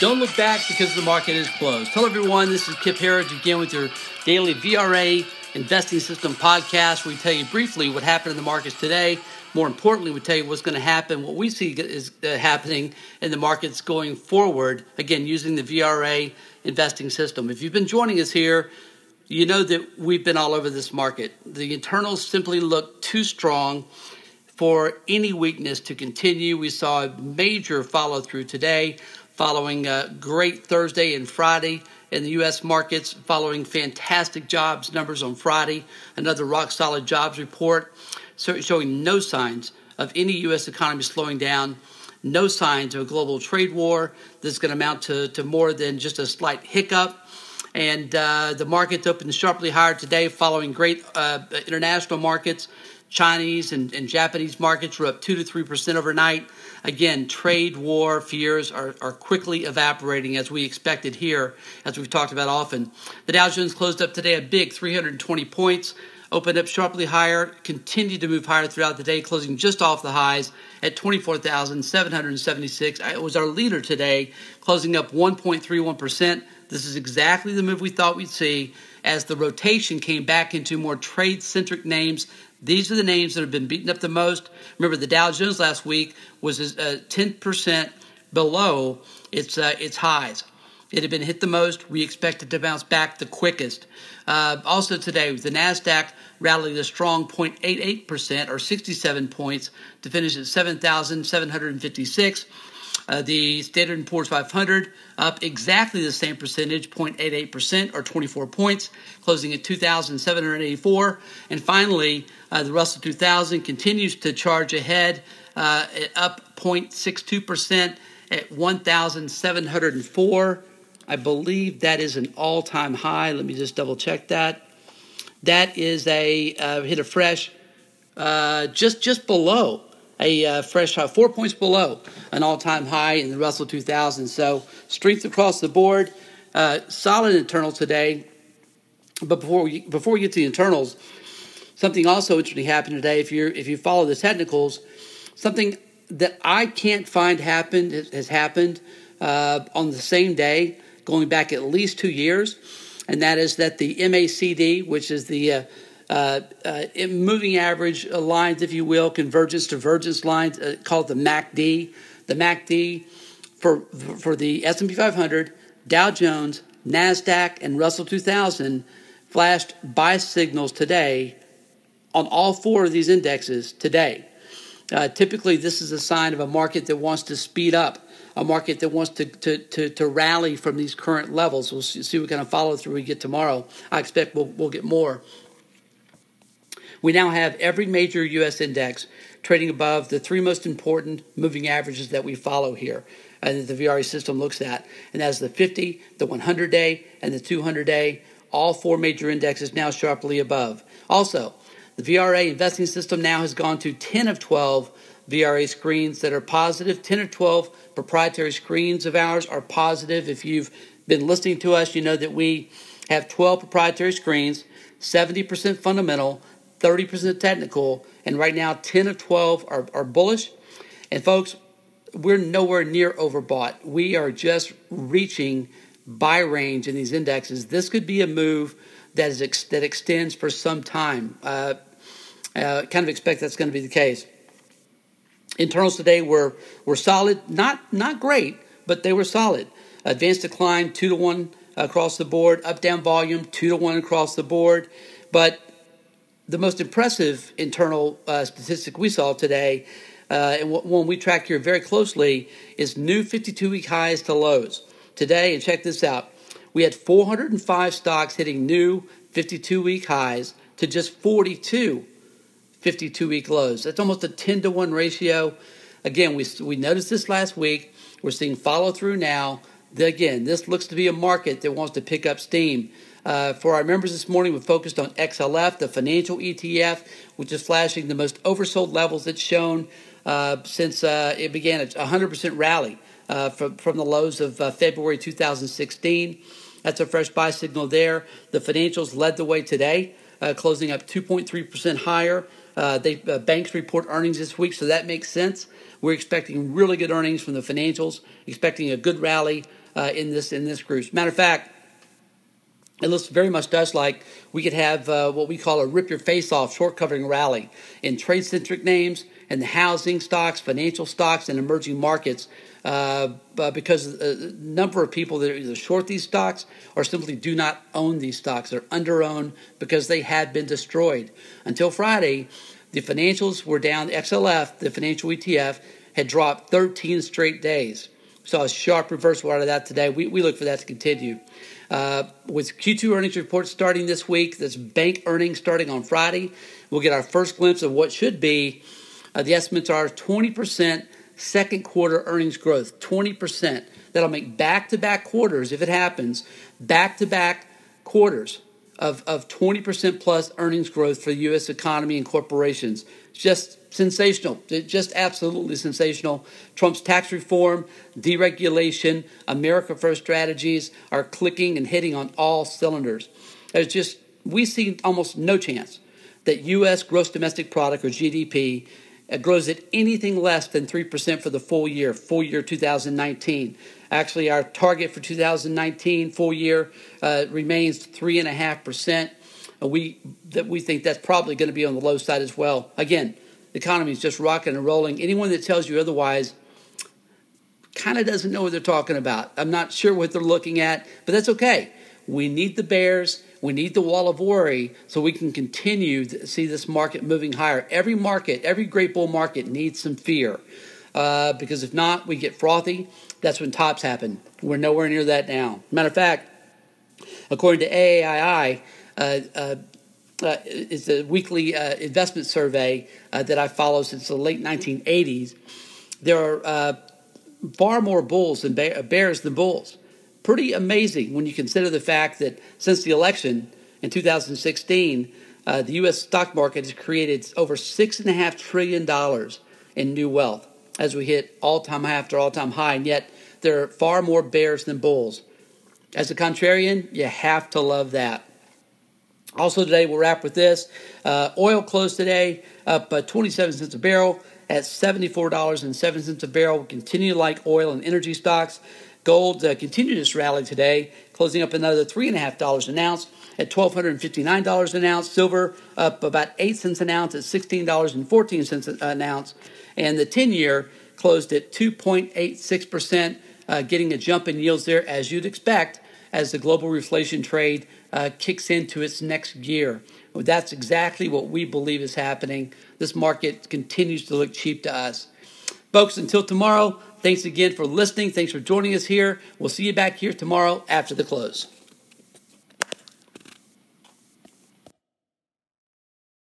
Don't look back because the market is closed. Hello, everyone. This is Kip Herriage again with your daily VRA Investing System podcast, where we tell you briefly what happened in the markets today. More importantly, we tell you what's going to happen, what we see is happening in the markets going forward, again, using the VRA Investing System. If you've been joining us here, you know that we've been all over this market. The internals simply look too strong for any weakness to continue. We saw a major follow-through today, following a great Thursday and Friday in the U.S. markets, following fantastic jobs numbers on Friday, another rock-solid jobs report, showing no signs of any U.S. economy slowing down, no signs of a global trade war that's going to amount to more than just a slight hiccup. And the markets opened sharply higher today following great international markets. Chinese and Japanese markets were up 2 to 3% overnight. Again, trade war fears are quickly evaporating as we expected here, as we've talked about often. The Dow Jones closed up today a big 320 points, opened up sharply higher, continued to move higher throughout the day, closing just off the highs at 24,776. It was our leader today, closing up 1.31%. This is exactly the move we thought we'd see as the rotation came back into more trade-centric names. These are the names that have been beaten up the most. Remember, the Dow Jones last week was 10% below its highs. It had been hit the most. We expect it to bounce back the quickest. Also today, the NASDAQ rallied a strong 0.88% or 67 points to finish at 7,756. The Standard & Poor's 500 up exactly the same percentage, 0.88% or 24 points, closing at 2,784. And finally, the Russell 2000 continues to charge ahead, up 0.62% at 1,704. I believe that is an all-time high. Let me just double check that. That is hit a fresh, just below a fresh high, 4 points below an all-time high in the Russell 2000. So strength across the board, solid internal today. But before we get to the internals, something also interesting happened today. If you follow the technicals, something that I can't find has happened on the same day, going back at least 2 years, and that is that the MACD, which is the moving average lines, if you will, convergence divergence lines, called the MACD. The MACD for the S&P 500, Dow Jones, NASDAQ, and Russell 2000 flashed buy signals today on all four of these indexes today. Typically, this is a sign of a market that wants to speed up, a market that wants to rally from these current levels. We'll see what kind of follow through we get tomorrow. I expect we'll get more. We now have every major U.S. index trading above the three most important moving averages that we follow here and that the VRA system looks at. And that's the 50, the 100-day, and the 200-day. All four major indexes now sharply above. Also, the VRA investing system now has gone to 10 of 12 VRA screens that are positive. 10 of 12 proprietary screens of ours are positive. If you've been listening to us, you know that we have 12 proprietary screens, 70% fundamental, 30% technical, and right now 10 of 12 are bullish. And folks, we're nowhere near overbought. We are just reaching buy range in these indexes. This could be a move that extends for some time. Kind of expect that's going to be the case. Internals today were solid, not great, but they were solid. Advanced decline 2 to 1 across the board. Up down volume 2 to 1 across the board. But the most impressive internal statistic we saw today, and one we track here very closely, is new 52-week highs to lows. Today, and check this out, we had 405 stocks hitting new 52-week highs to just 42 52-week lows. That's almost a 10-to-1 ratio. Again, we noticed this last week. We're seeing follow-through now. Again, this looks to be a market that wants to pick up steam. For our members this morning, we focused on XLF, the financial ETF, which is flashing the most oversold levels it's shown since it began a 100% rally from the lows of February 2016. That's a fresh buy signal there. The financials led the way today, closing up 2.3% higher. Banks report earnings this week, so that makes sense. We're expecting really good earnings from the financials, expecting a good rally in this group. Matter of fact, it looks very much to us like we could have what we call a rip your face off short covering rally in trade centric names and the housing stocks, financial stocks, and emerging markets. Because a number of people that either short these stocks or simply do not own these stocks. They're under-owned because they had been destroyed. Until Friday, the financials were down. The XLF, the financial ETF, had dropped 13 straight days. Saw a sharp reversal out of that today. We look for that to continue. With Q2 earnings reports starting this week, this bank earnings starting on Friday, we'll get our first glimpse of what should be, the estimates are 20% second quarter earnings growth, 20%. That'll make back-to-back quarters, if it happens, back-to-back quarters of 20% plus earnings growth for the U.S. economy and corporations. Just sensational, just absolutely sensational. Trump's tax reform, deregulation, America First strategies are clicking and hitting on all cylinders. We see almost no chance that U.S. gross domestic product, or GDP, grows at anything less than 3% for the full year 2019. Actually, our target for 2019 full year remains 3.5%. We think that's probably going to be on the low side as well. Again, the economy is just rocking and rolling. Anyone that tells you otherwise kind of doesn't know what they're talking about. I'm not sure what they're looking at, but that's okay. We need the bears. We need the wall of worry so we can continue to see this market moving higher. Every market, every great bull market needs some fear because if not, we get frothy. That's when tops happen. We're nowhere near that now. Matter of fact, according to AAII, it's a weekly investment survey that I follow since the late 1980s. There are far more bulls and bears than bulls. Pretty amazing when you consider the fact that since the election in 2016, the U.S. stock market has created over $6.5 trillion in new wealth as we hit all-time high after all-time high, and yet there are far more bears than bulls. As a contrarian, you have to love that. Also today, we'll wrap with this. Oil closed today up 27 cents a barrel at $74.07 a barrel. We continue to like oil and energy stocks. Gold continued its rally today, closing up another $3.50 an ounce at $1,259 an ounce. Silver up about 8 cents an ounce at $16.14 an ounce. And the 10-year closed at 2.86%, getting a jump in yields there, as you'd expect, as the global reflation trade kicks into its next gear. Well, that's exactly what we believe is happening. This market continues to look cheap to us. Folks, until tomorrow, thanks again for listening. Thanks for joining us here. We'll see you back here tomorrow after the close.